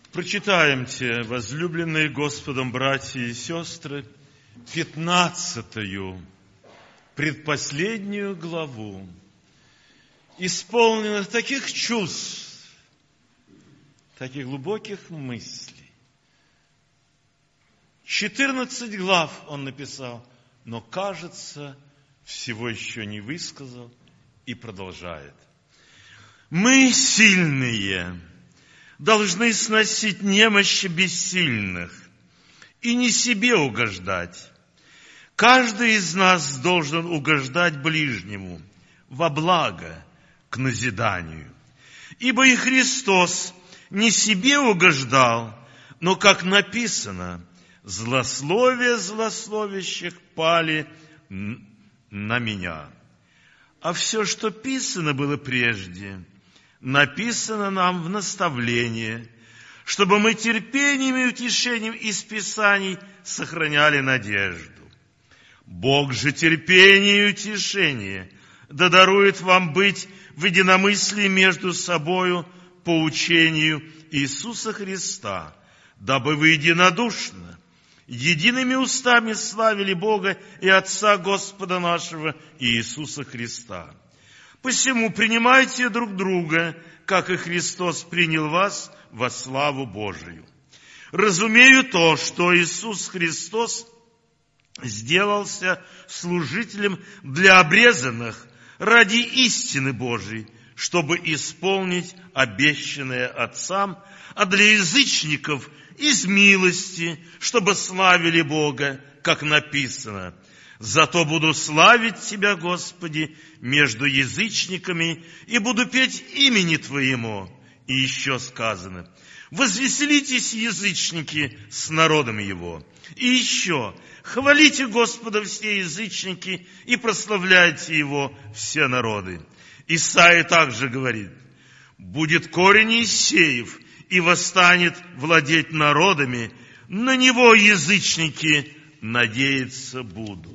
Прочитаемте, возлюбленные Господом братья и сестры, 15-ю, предпоследнюю главу, исполненных таких чувств, таких глубоких мыслей. 14 глав он написал, но, кажется, всего еще не высказал и продолжает. Мы, сильные, должны сносить немощи бессильных и не себе угождать. Каждый из нас должен угождать ближнему во благо, к назиданию. Ибо и Христос не себе угождал, но, как написано, злословие злословящих пали на меня. А все, что писано было прежде, написано нам в наставление, чтобы мы терпением и утешением из Писаний сохраняли надежду. Бог же терпение и утешение да дарует вам быть в единомыслии между собою по учению Иисуса Христа, дабы вы единодушно, едиными устами славили Бога и Отца Господа нашего Иисуса Христа. Посему принимайте друг друга, как и Христос принял вас во славу Божию. Разумею то, что Иисус Христос сделался служителем для обрезанных ради истины Божией, чтобы исполнить обещанное Отцам, а для язычников из милости, чтобы славили Бога, как написано: «Зато буду славить Тебя, Господи, между язычниками, и буду петь имени Твоему». И еще сказано: «Возвеселитесь, язычники, с народом Его». И еще: «Хвалите Господа все язычники, и прославляйте Его все народы». Исайя также говорит: «Будет корень Иисеев, и восстанет владеть народами, на него язычники надеяться будут».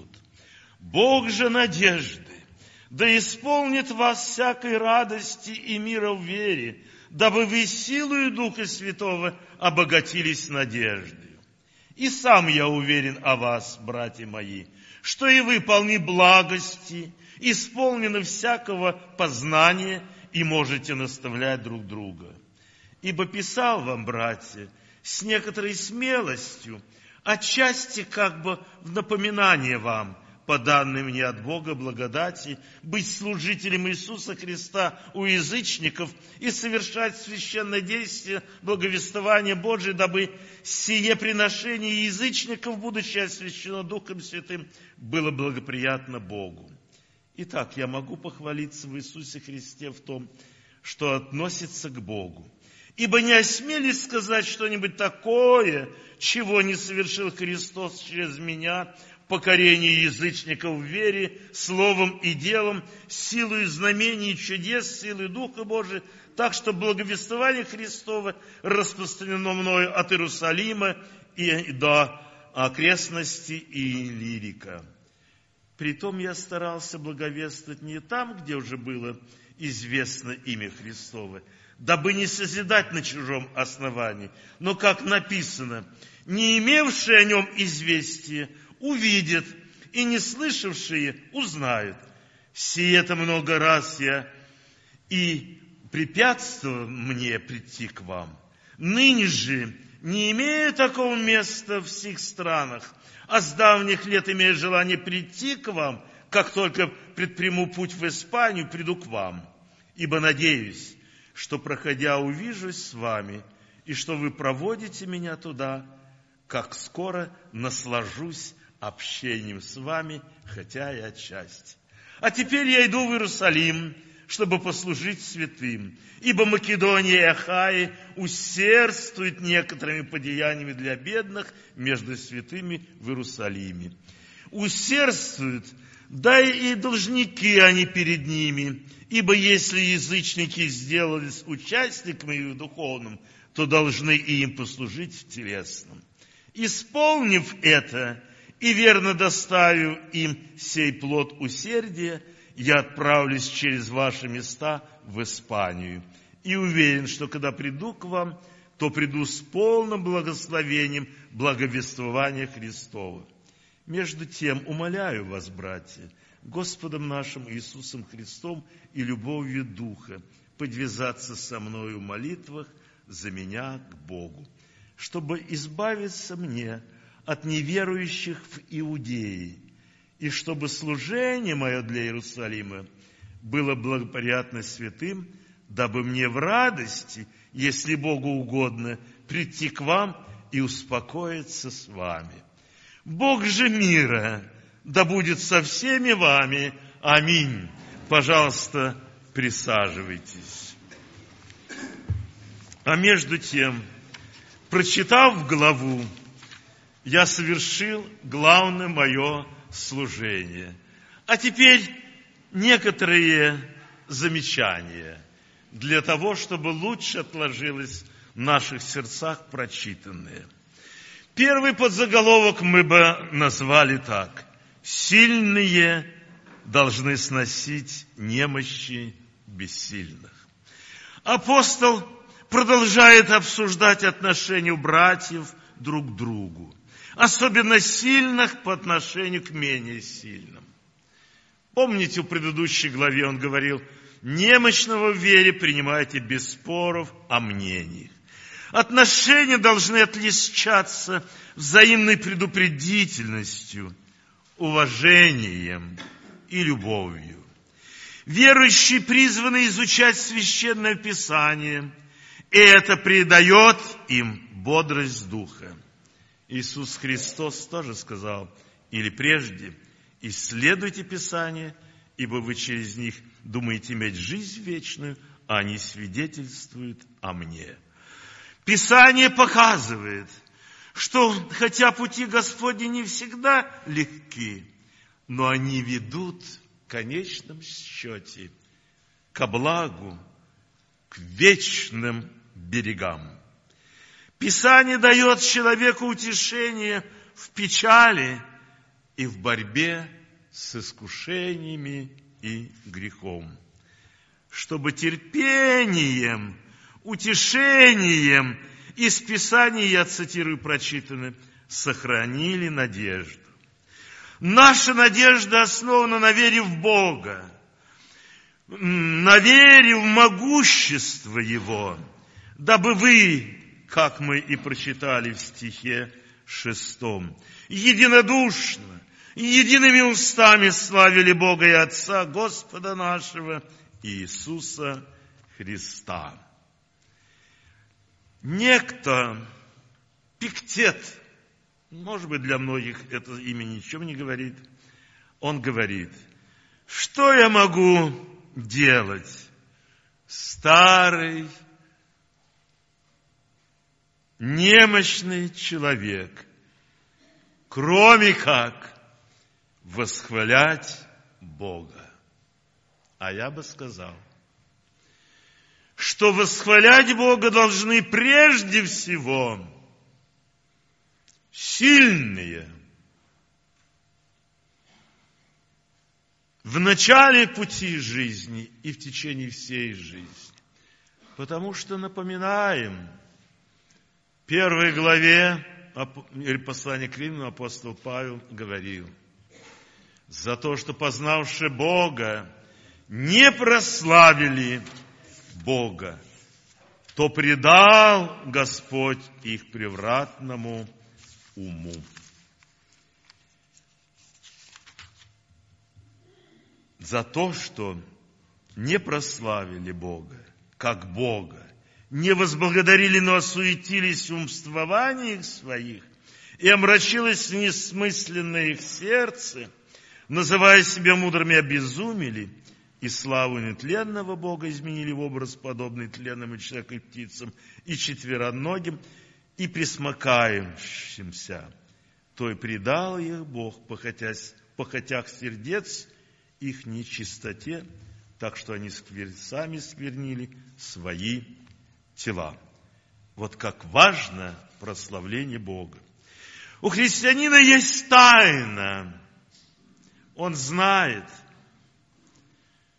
Бог же надежды да исполнит вас всякой радости и мира в вере, дабы вы силою Духа Святого обогатились надеждой. И сам я уверен о вас, братья мои, что и вы полны благости, исполнены всякого познания и можете наставлять друг друга. Ибо писал вам, братья, с некоторой смелостью, отчасти как бы в напоминание вам, по данной мне от Бога благодати, быть служителем Иисуса Христа у язычников и совершать священное действие благовествования Божия, дабы сие приношение язычников, будучи освящено Духом Святым, было благоприятно Богу. Итак, я могу похвалиться в Иисусе Христе в том, что относится к Богу. Ибо не осмелись сказать что-нибудь такое, чего не совершил Христос через меня, покорение язычников в вере, словом и делом, силой знамений и чудес, силой Духа Божия, так что благовествование Христово распространено мною от Иерусалима и до окрестностей Илирика. Притом я старался благовествовать не там, где уже было известно имя Христово, дабы не созидать на чужом основании, но, как написано, не имевшие о нем известия увидят, и не слышавшие узнают. Сие-то много раз я и препятствовал мне прийти к вам. Ныне же, не имея такого места в всех странах, а с давних лет имея желание прийти к вам, как только предприму путь в Испанию, приду к вам. Ибо надеюсь, что, проходя, увижусь с вами, и что вы проводите меня туда, как скоро наслажусь общением с вами, хотя и отчасти. А теперь я иду в Иерусалим, чтобы послужить святым, ибо Македония и Ахая усердствуют некоторыми подеяниями для бедных между святыми в Иерусалиме. Усердствуют, да и должники они перед ними, ибо если язычники сделались участниками в духовном, то должны и им послужить в телесном. Исполнив это, и верно доставив им сей плод усердия, я отправлюсь через ваши места в Испанию. И уверен, что когда приду к вам, то приду с полным благословением благовествования Христова. Между тем, умоляю вас, братья, Господом нашим Иисусом Христом и любовью Духа, подвязаться со мною в молитвах за меня к Богу, чтобы избавиться мне от неверующих в Иудее, и чтобы служение мое для Иерусалима было благоприятно святым, дабы мне в радости, если Богу угодно, прийти к вам и успокоиться с вами. Бог же мира да будет со всеми вами. Аминь. Пожалуйста, присаживайтесь. А между тем, прочитав главу, я совершил главное мое служение. А теперь некоторые замечания для того, чтобы лучше отложилось в наших сердцах прочитанное. Первый подзаголовок мы бы назвали так: «Сильные должны сносить немощи бессильных». Апостол продолжает обсуждать отношения братьев друг к другу, особенно сильных по отношению к менее сильным. Помните, в предыдущей главе он говорил: «Немощного в вере принимайте без споров о мнениях». Отношения должны отличаться взаимной предупредительностью, уважением и любовью. Верующие призваны изучать Священное Писание, и это придает им бодрость духа. Иисус Христос тоже сказал: или прежде исследуйте Писание, ибо вы через них думаете иметь жизнь вечную, а они свидетельствуют о мне. Писание показывает, что хотя пути Господни не всегда легки, но они ведут в конечном счете ко благу, к вечным берегам. Писание дает человеку утешение в печали и в борьбе с искушениями и грехом, чтобы терпением, утешением из Писания, я цитирую прочитанное, сохранили надежду. Наша надежда основана на вере в Бога, на вере в могущество Его, дабы вы, как мы и прочитали в стихе 6, единодушно, едиными устами славили Бога и Отца Господа нашего Иисуса Христа. Некто Пиктет, может быть, для многих это имя ничего не говорит, он говорит: что я могу делать, старый, немощный человек, кроме как восхвалять Бога? А я бы сказал, что восхвалять Бога должны прежде всего сильные. В начале пути жизни и в течение всей жизни. Потому что, напоминаем, в 1 главе послания к Римлянам апостол Павел говорил: за то, что, познавши Бога, не прославили Бога, то предал Господь их превратному уму. За то, что не прославили Бога, как Бога, не возблагодарили, но осуетились в умствованиях своих, и омрачилось несмысленное их сердце, называя себя мудрыми, обезумели, и славу нетленного Бога изменили в образ, подобный тленным и человеку, и птицам, и четвероногим, и пресмыкающимся. То и предал их Бог, похотях сердец их нечистоте, так что они сами сквернили свои тела. Вот как важно прославление Бога. У христианина есть тайна. Он знает,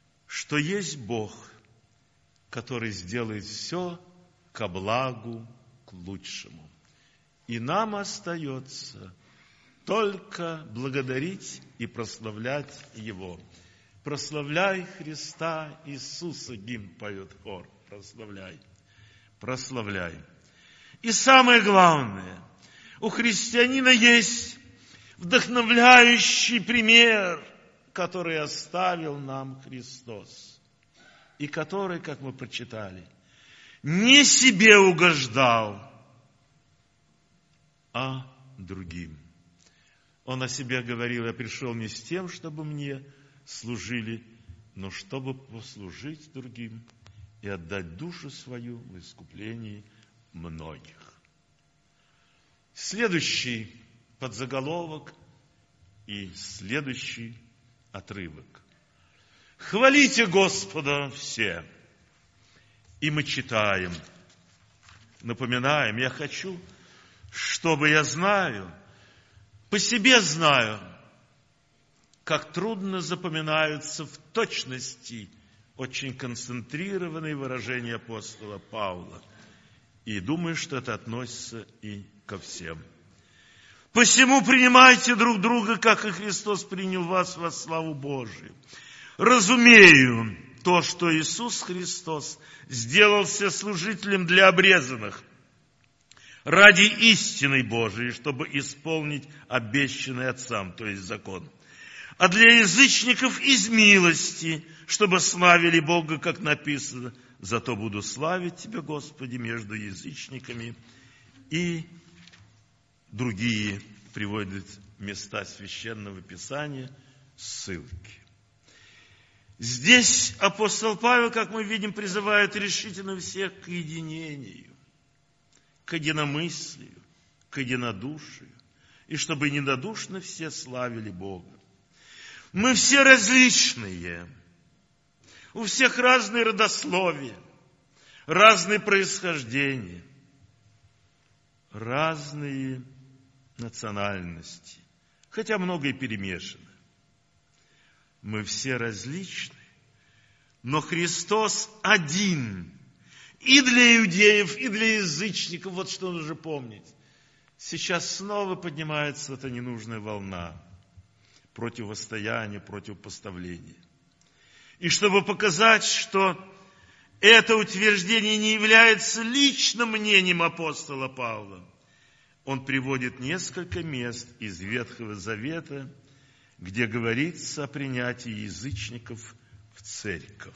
что есть Бог, который сделает все ко благу к лучшему. И нам остается только благодарить и прославлять Его. Прославляй Христа Иисуса, гимн поет хор. Прославляй, прославляй. И самое главное, у христианина есть вдохновляющий пример, который оставил нам Христос. И который, как мы прочитали, не себе угождал, а другим. Он о себе говорил: я пришел не с тем, чтобы мне служили, но чтобы послужить другим и отдать душу свою в искуплении многих. Следующий подзаголовок и следующий отрывок. Хвалите Господа все. И мы читаем, напоминаем. Я хочу, чтобы я знаю, по себе знаю, как трудно запоминаются в точности очень концентрированные выражения апостола Павла. И думаю, что это относится и ко всем. Посему принимайте друг друга, как и Христос принял вас во славу Божию. Разумею то, что Иисус Христос сделался служителем для обрезанных ради истины Божией, чтобы исполнить обещанный Отцам, то есть закон. А для язычников из милости, чтобы славили Бога, как написано: «Зато буду славить Тебя, Господи, между язычниками». И другие приводят места Священного Писания, ссылки. Здесь апостол Павел, как мы видим, призывает решительно всех к единению, к единомыслию, к единодушию, и чтобы единодушно все славили Бога. Мы все различные, у всех разные родословия, разные происхождения, разные национальности, хотя многое перемешано. Мы все различны, но Христос один. И для иудеев, и для язычников. Вот что нужно помнить. Сейчас снова поднимается эта ненужная волна противостояния, противопоставления. И чтобы показать, что это утверждение не является личным мнением апостола Павла, он приводит несколько мест из Ветхого Завета, где говорится о принятии язычников в церковь.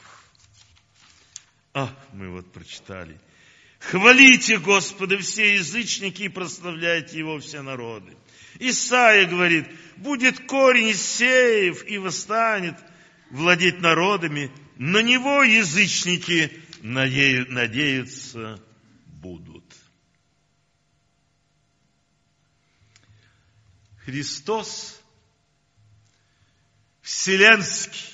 Мы вот прочитали. Хвалите Господа все язычники и прославляйте Его все народы. Исаия говорит: будет корень Иссеев и восстанет владеть народами, на него язычники надеяться будут. Христос вселенский.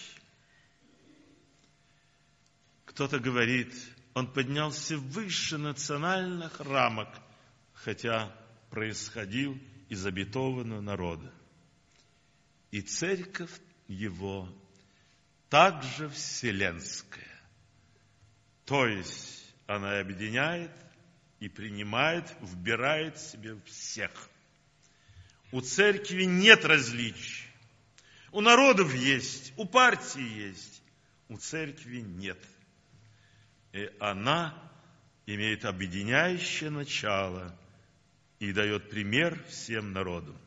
Кто-то говорит, он поднялся выше национальных рамок, хотя происходил из обетованного народа. И церковь его также вселенская. То есть она объединяет и принимает, вбирает в себя всех. У церкви нет различий. У народов есть, у партий есть, у церкви нет. И она имеет объединяющее начало и дает пример всем народам.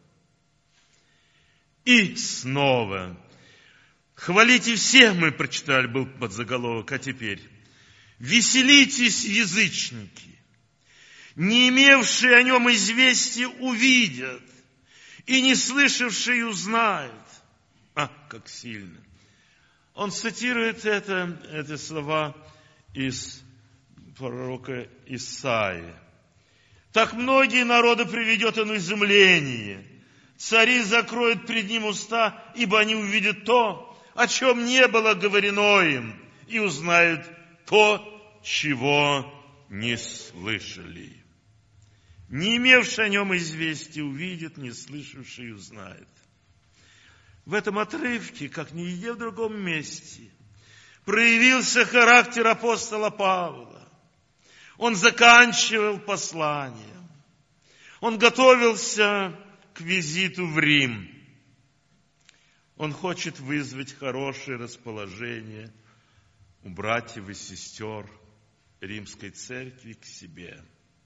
И снова, хвалите всех, мы прочитали, был подзаголовок, а теперь, веселитесь, язычники, не имевшие о нем известия увидят, и не слышавшие узнают. Как сильно. Он цитирует эти слова из пророка Исаии. Так многие народы приведет он в изумление. Цари закроют пред ним уста, ибо они увидят то, о чем не было говорено им, и узнают то, чего не слышали. Не имевший о нем известия увидит, не слышавший узнает. В этом отрывке, как нигде в другом месте, проявился характер апостола Павла. Он заканчивал послание. Он готовился к визиту в Рим. Он хочет вызвать хорошее расположение у братьев и сестер Римской Церкви к себе.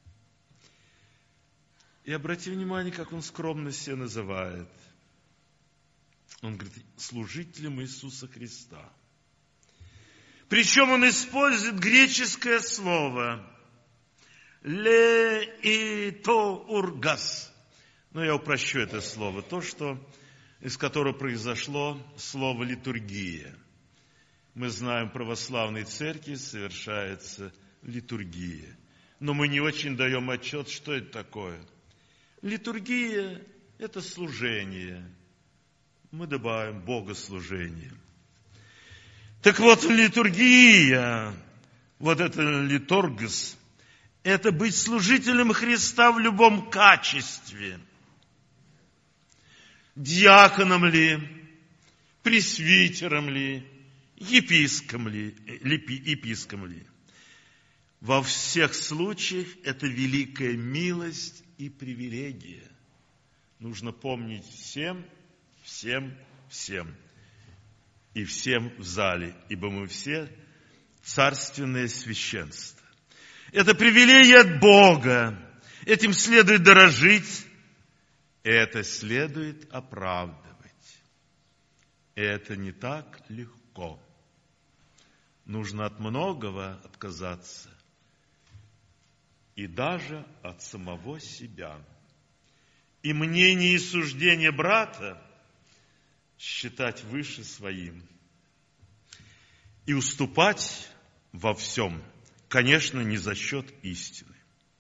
И обрати внимание, как он скромно себя называет. Он говорит, служителем Иисуса Христа. Причем он использует греческое слово «леитоургас». Но я упрощу это слово. То, из которого произошло слово «литургия». Мы знаем, в православной церкви совершается литургия. Но мы не очень даем отчет, что это такое. Литургия – это служение. Мы добавим богослужение. Так вот, литургия, вот это литургос, это быть служителем Христа в любом качестве. Диаконом ли, пресвитером ли, епископом ли. Во всех случаях это великая милость и привилегия. Нужно помнить всем. И всем в зале, ибо мы все царственное священство. Это привилегия от Бога. Этим следует дорожить. Это следует оправдывать. Это не так легко. Нужно от многого отказаться. И даже от самого себя. И мнение и суждение брата считать выше своим. И уступать во всем, конечно, не за счет истины.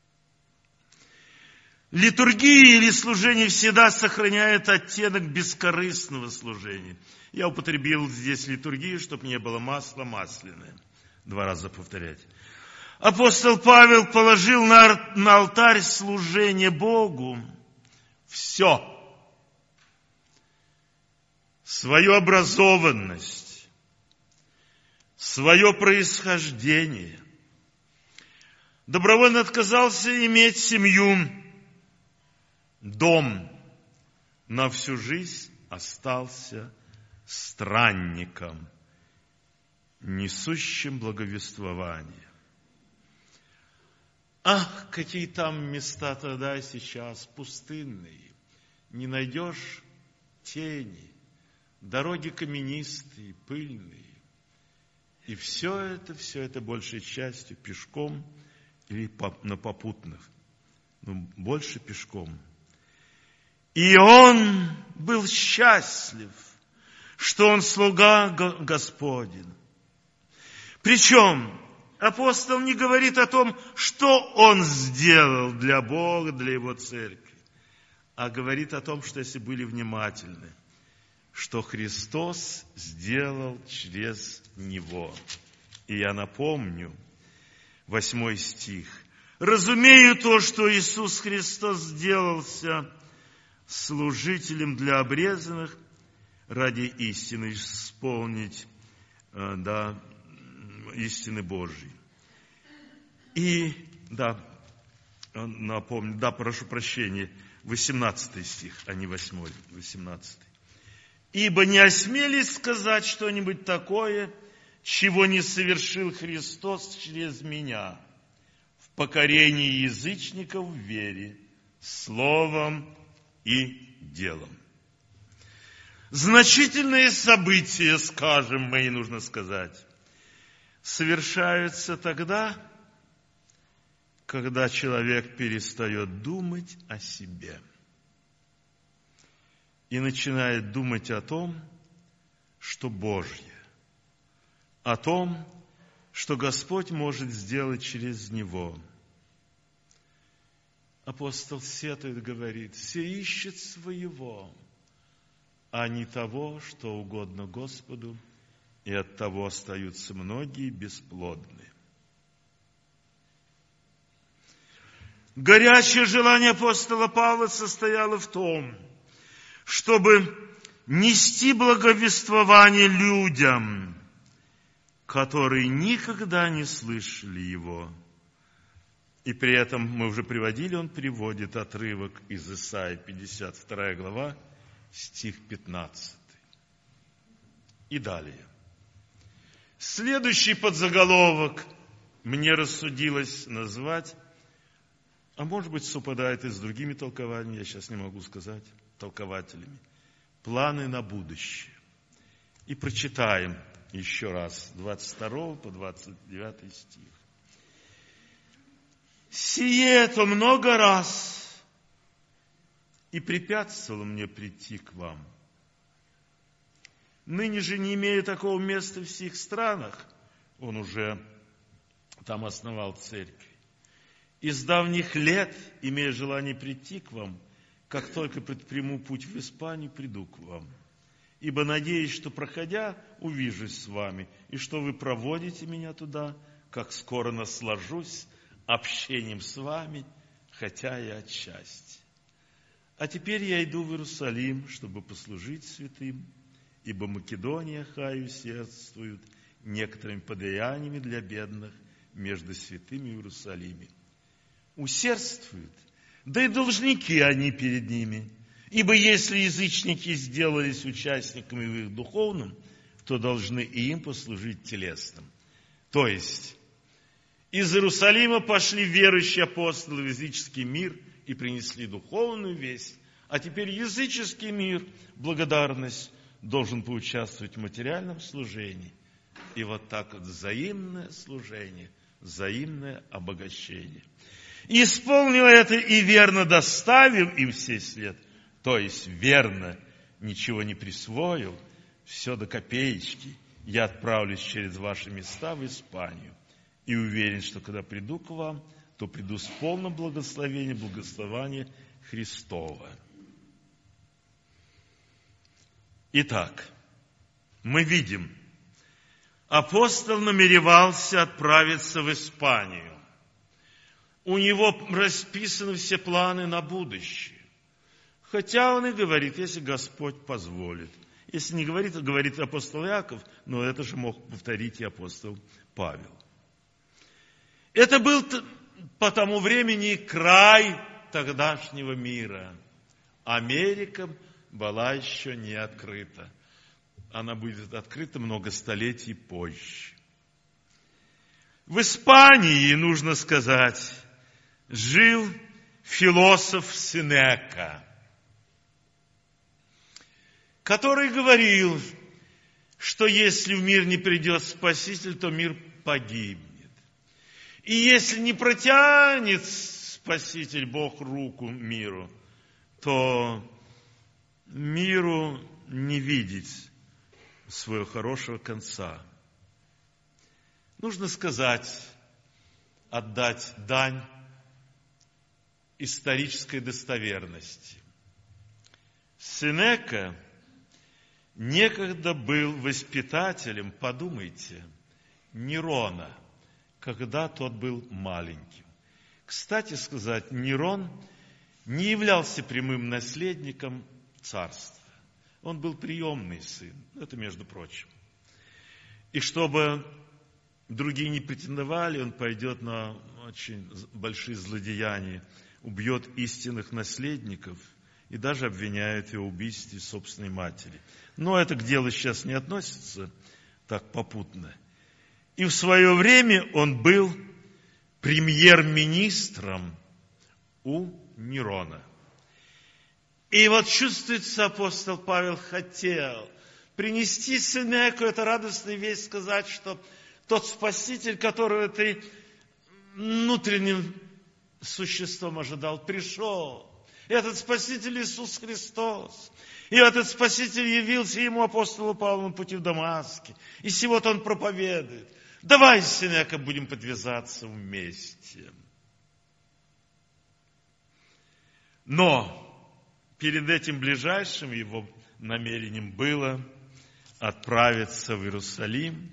Литургия или служение всегда сохраняет оттенок бескорыстного служения. Я употребил здесь литургию, чтобы не было масла масляное. 2 раза повторять. Апостол Павел положил на алтарь служения Богу все. Свою образованность, свое происхождение. Добровольно отказался иметь семью, дом. На всю жизнь остался странником, несущим благовествование. Ах, какие там места тогда и сейчас пустынные. Не найдешь тени. Дороги каменистые, пыльные. И все это большей частью пешком или на попутных. Но больше пешком. И он был счастлив, что он слуга Господень. Причем апостол не говорит о том, что он сделал для Бога, для Его церкви, а говорит о том, что если были внимательны, что Христос сделал через Него. И я напомню, 8 стих. «Разумею то, что Иисус Христос сделался служителем для обрезанных ради истины, исполнить истины Божьей». И, напомню, прошу прощения, 18 стих, а не 8, 18. «Ибо не осмелись сказать что-нибудь такое, чего не совершил Христос через меня, в покорении язычников в вере, словом и делом». Значительные события, скажем мы, и нужно сказать, совершаются тогда, когда человек перестает думать о себе и начинает думать о том, что Божье, о том, что Господь может сделать через него. Апостол сетует, говорит, все ищет своего, а не того, что угодно Господу, и от того остаются многие бесплодные. Горячее желание апостола Павла состояло в том, чтобы нести благовествование людям, которые никогда не слышали его, И при этом, мы уже приводили, он приводит отрывок из Исаии, 52 глава, стих 15. И далее. Следующий подзаголовок мне рассудилось назвать, а может быть совпадает и с другими толкованиями, я сейчас не могу сказать, толкователями, планы на будущее. И прочитаем еще раз 22 по 29 стих. «Сие то много раз и препятствовало мне прийти к вам. Ныне же, не имея такого места в сих странах», он уже там основал церковь, «из давних лет, имея желание прийти к вам, как только предприму путь в Испанию, приду к вам. Ибо надеюсь, что, проходя, увижусь с вами, и что вы проводите меня туда, как скоро наслажусь общением с вами, хотя и отчасти. А теперь я иду в Иерусалим, чтобы послужить святым, ибо Македония и Ахая усердствуют некоторыми подаяниями для бедных между святыми в Иерусалиме. Усердствуют, да и должники они перед ними. Ибо если язычники сделались участниками в их духовном, то должны и им послужить телесным». То есть, из Иерусалима пошли верующие апостолы в языческий мир и принесли духовную весть, а теперь языческий мир, благодарность, должен поучаствовать в материальном служении. И вот так вот взаимное служение, взаимное обогащение. И исполнив это и верно доставив им сей свет, то есть верно, ничего не присвоил, все до копеечки, я отправлюсь через ваши места в Испанию. И уверен, что когда приду к вам, то приду с полным благословением, благословения Христова. Итак, мы видим, апостол намеревался отправиться в Испанию. У него расписаны все планы на будущее. Хотя он и говорит, если Господь позволит. Если не говорит, то говорит апостол Иаков, но это же мог повторить и апостол Павел. Это был по тому времени край тогдашнего мира. Америка была еще не открыта. Она будет открыта много столетий позже. В Испании, нужно сказать, жил философ Сенека, который говорил, что если в мир не придет Спаситель, то мир погибнет. И если не протянет Спаситель, Бог, руку миру, то миру не видеть своего хорошего конца. Нужно сказать, отдать дань исторической достоверности. Сенека некогда был воспитателем, подумайте, Нерона, когда тот был маленьким. Кстати сказать, Нерон не являлся прямым наследником царства. Он был приемный сын, это между прочим. И чтобы другие не претендовали, он пойдет на очень большие злодеяния, убьет истинных наследников и даже обвиняет его в убийстве собственной матери. Но это к делу сейчас не относится так попутно. И в свое время он был премьер-министром у Нерона. И вот чувствуется, апостол Павел хотел принести Сенеку эту радостную весть, сказать, что тот Спаситель, которого ты внутренним существом ожидал, пришел. Этот Спаситель Иисус Христос. И этот Спаситель явился ему, апостолу Павлу, на пути в Дамаске. И сего-то он проповедует. Давай, Сенека, будем подвязаться вместе. Но перед этим ближайшим его намерением было отправиться в Иерусалим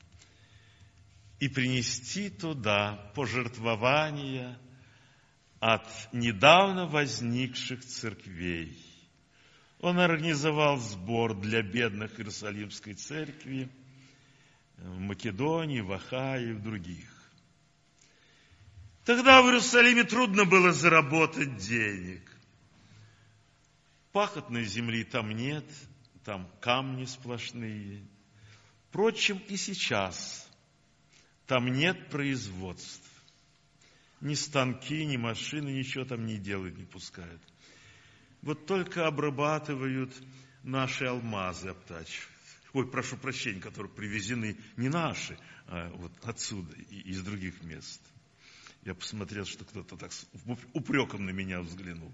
и принести туда пожертвования от недавно возникших церквей. Он организовал сбор для бедных Иерусалимской церкви в Македонии, в Ахае и в других. Тогда в Иерусалиме трудно было заработать денег. Пахотной земли там нет, там камни сплошные. Впрочем, и сейчас там нет производств. Ни станки, ни машины, ничего там не делают, не пускают. Вот только обрабатывают наши алмазы, обтачивают. Ой, прошу прощения, которые привезены не наши, а вот отсюда, из других мест. Я посмотрел, что кто-то так упреком на меня взглянул.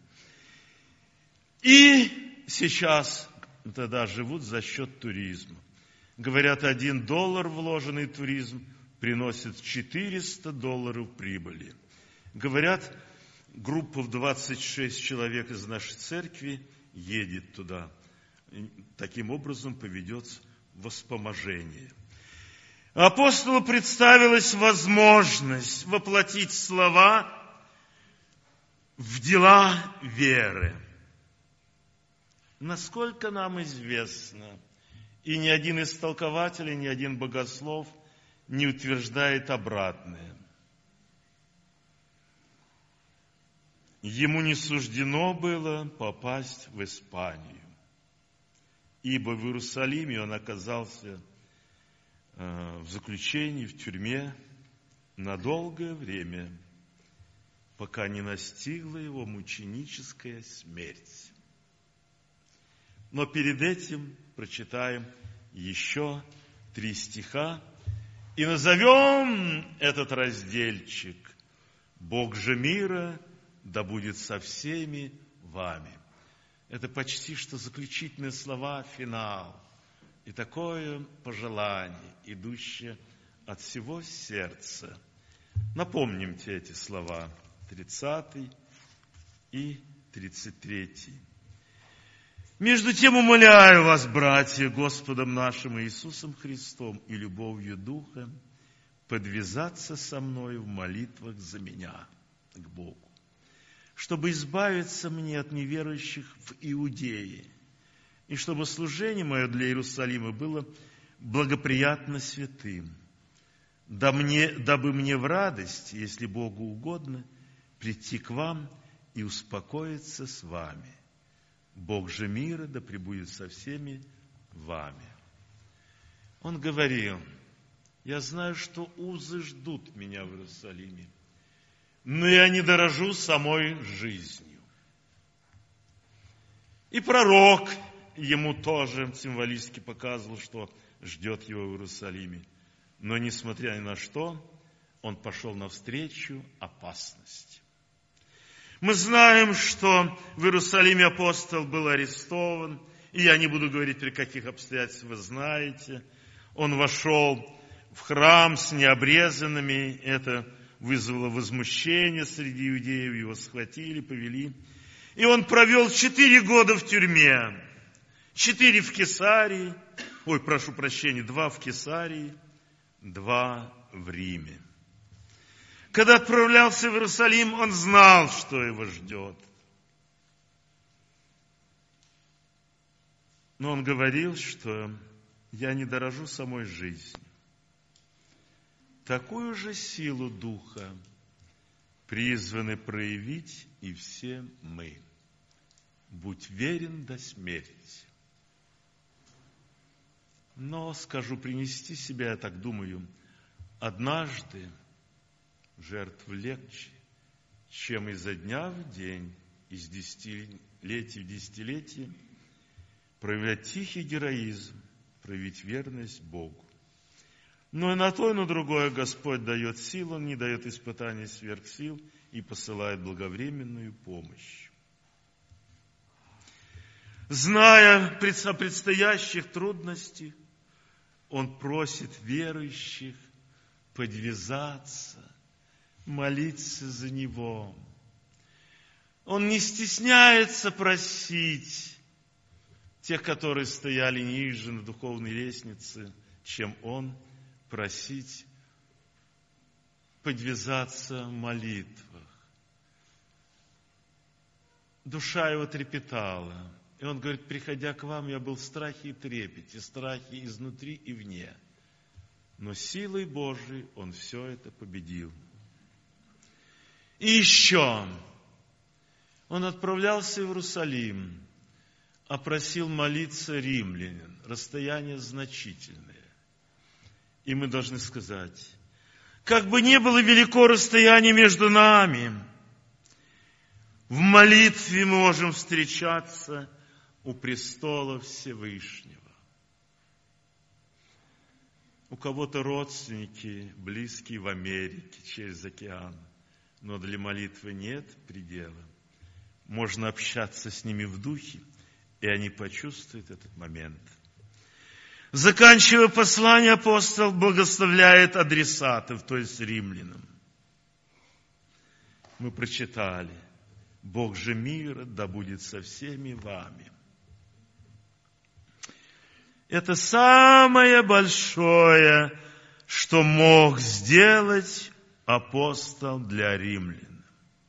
И сейчас тогда живут за счет туризма. Говорят, $1 вложенный в туризм приносит $400 прибыли. Говорят, группа в 26 человек из нашей церкви едет туда. Таким образом поведется воспоможение. Апостолу представилась возможность воплотить слова в дела веры. Насколько нам известно, и ни один из толкователей, ни один богослов не утверждает обратное. Ему не суждено было попасть в Испанию, ибо в Иерусалиме он оказался в заключении, в тюрьме на долгое время, пока не настигла его мученическая смерть. Но перед этим прочитаем еще 3 стиха и назовем этот разделчик «Бог же мира да будет со всеми вами». Это почти что заключительные слова, финал. И такое пожелание, идущее от всего сердца. Напомнимте эти слова, 30 и 33. «Между тем умоляю вас, братья, Господом нашим Иисусом Христом и любовью Духа, подвязаться со мной в молитвах за меня к Богу, чтобы избавиться мне от неверующих в Иудее, и чтобы служение мое для Иерусалима было благоприятно святым, дабы мне в радость, если Богу угодно, прийти к вам и успокоиться с вами. Бог же мира да пребудет со всеми вами». Он говорил: я знаю, что узы ждут меня в Иерусалиме, но я не дорожу самой жизнью. И пророк ему тоже символически показывал, что ждет его в Иерусалиме. Но, несмотря ни на что, он пошел навстречу опасности. Мы знаем, что в Иерусалиме апостол был арестован, и я не буду говорить, при каких обстоятельствах, вы знаете. Он вошел в храм с необрезанными, это вызвало возмущение среди иудеев, его схватили, повели. И он провел 4 года в тюрьме. 4 в Кесарии, 2 в Кесарии, 2 в Риме. Когда отправлялся в Иерусалим, он знал, что его ждет. Но он говорил, что я не дорожу самой жизнью. Такую же силу Духа призваны проявить и все мы. Будь верен до смерти. Но, скажу, принести себя, я так думаю, однажды жертв легче, чем изо дня в день, из десятилетия в десятилетие, проявлять тихий героизм, проявить верность Богу. Но и на то, и на другое Господь дает силу, Он не дает испытаний сверх сил и посылает благовременную помощь. Зная о предстоящих трудностях, Он просит верующих подвязаться, молиться за Него. Он не стесняется просить тех, которые стояли ниже на духовной лестнице, чем Он, просить подвязаться в молитвах. Душа его трепетала. И он говорит: приходя к вам, я был в страхе и трепете, страхе изнутри и вне. Но силой Божией он все это победил. И еще он отправлялся в Иерусалим, а просил молиться римлян. Расстояние значительное. И мы должны сказать, как бы ни было велико расстояние между нами, в молитве мы можем встречаться у престола Всевышнего. У кого-то родственники, близкие в Америке, через океан, но для молитвы нет предела. Можно общаться с ними в духе, и они почувствуют этот момент. Заканчивая послание, апостол благословляет адресатов, то есть римлянам. Мы прочитали: Бог же мира да будет со всеми вами. Это самое большое, что мог сделать апостол для римлян.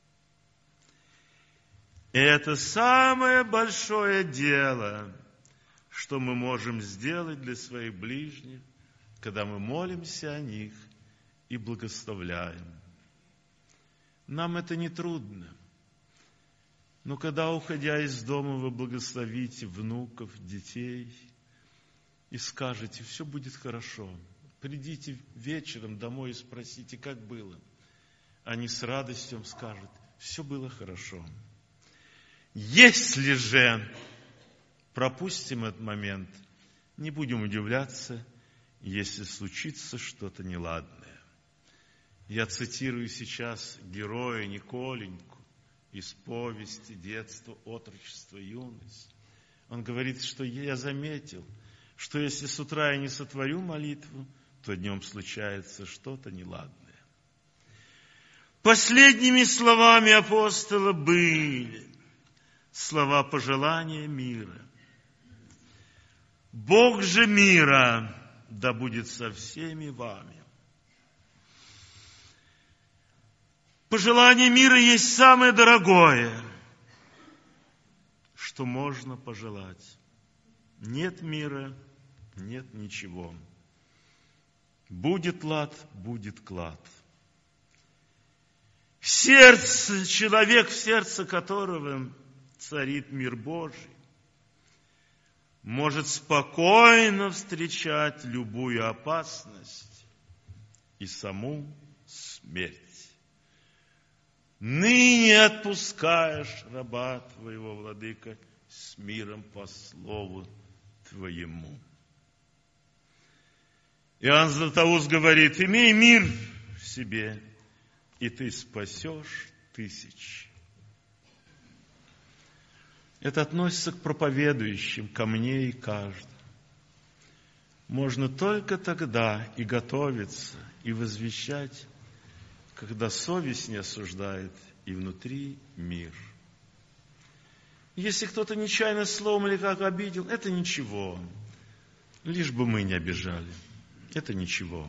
И это самое большое дело, что мы можем сделать для своих ближних, когда мы молимся о них и благословляем. Нам это не трудно. Но когда, уходя из дома, вы благословите внуков, детей и скажете: все будет хорошо. Придите вечером домой и спросите, как было. Они с радостью скажут: все было хорошо. Если же пропустим этот момент, не будем удивляться, если случится что-то неладное. Я цитирую сейчас героя Николеньку из повести «Детство, отрочество, юность». Он говорит, что я заметил, что если с утра я не сотворю молитву, то днем случается что-то неладное. Последними словами апостола были слова пожелания мира. Бог же мира да будет со всеми вами. Пожелание мира есть самое дорогое, что можно пожелать. Нет мира, нет ничего. Будет лад, будет клад. Сердце, человек, в сердце которого царит мир Божий, может спокойно встречать любую опасность и саму смерть. Ныне отпускаешь раба твоего, владыка, с миром по слову твоему. Иоанн Златоуст говорит: имей мир в себе, и ты спасешь тысячи. Это относится к проповедующим, ко мне и каждому. Можно только тогда и готовиться, и возвещать, когда совесть не осуждает, и внутри мир. Если кто-то нечаянно словом или как обидел, это ничего. Лишь бы мы не обижали. Это ничего.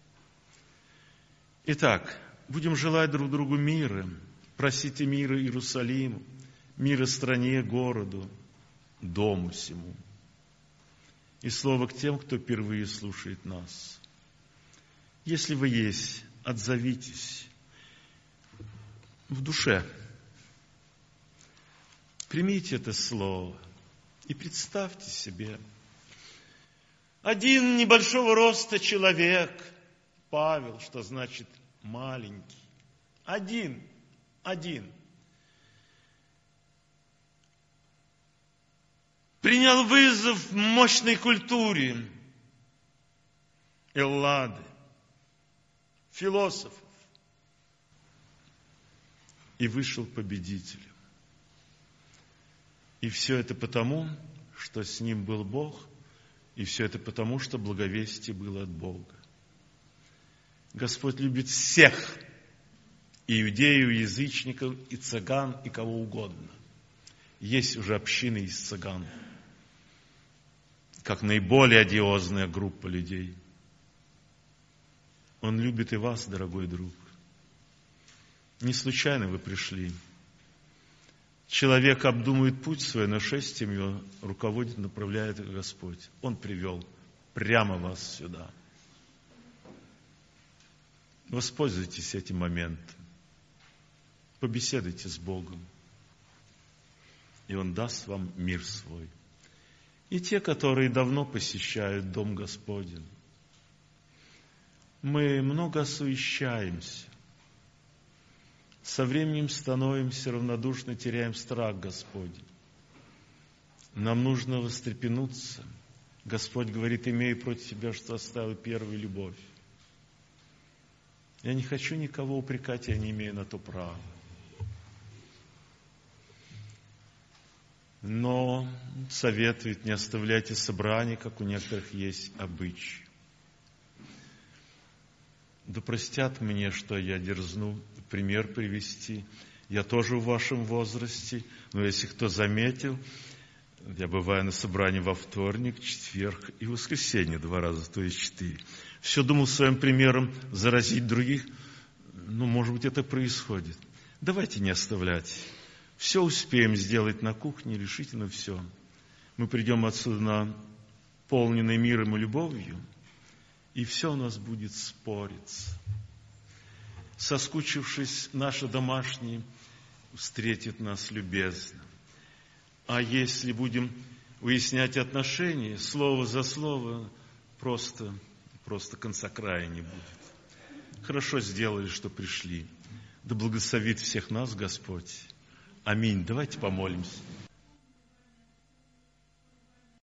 Итак, будем желать друг другу мира. Просите мира Иерусалиму, мира стране, городу, дому всему. И слово к тем, кто впервые слушает нас. Если вы есть, отзовитесь в душе. Примите это слово и представьте себе. Один небольшого роста человек, Павел, что значит маленький. Один. Принял вызов мощной культуре Эллады, философов, и вышел победителем. И все это потому, что с ним был Бог, и все это потому, что благовестие было от Бога. Господь любит всех, и иудеев, и язычников, и цыган, и кого угодно. Есть уже общины из цыган, как наиболее одиозная группа людей. Он любит и вас, дорогой друг. Не случайно вы пришли. Человек обдумывает путь свой, но шествием его руководит, направляет Господь. Он привел прямо вас сюда. Воспользуйтесь этим моментом. побеседуйте с Богом, и Он даст вам мир свой. И те, которые давно посещают Дом Господень, мы много осуещаемся, со временем становимся равнодушны, теряем страх Господень. Нам нужно встрепенуться. Господь говорит: имею против тебя, что оставил первую любовь. Я не хочу никого упрекать, я не имею на то права. Но советует: не оставляйте собраний, как у некоторых есть обычай. Да простят мне, что я дерзну пример привести. Я тоже в вашем возрасте, но если кто заметил, я бываю на собрании во вторник, четверг и воскресенье 2 раза, то есть 4. Все думал своим примером заразить других. Может быть, это происходит. Давайте не оставлять. Все успеем сделать на кухне, решительно все. Мы придем отсюда наполненные миром и любовью, и все у нас будет спориться. Соскучившись, наши домашние встретят нас любезно. А если будем выяснять отношения, слово за слово, просто конца края не будет. Хорошо сделали, что пришли. Да благословит всех нас Господь. Аминь. Давайте помолимся.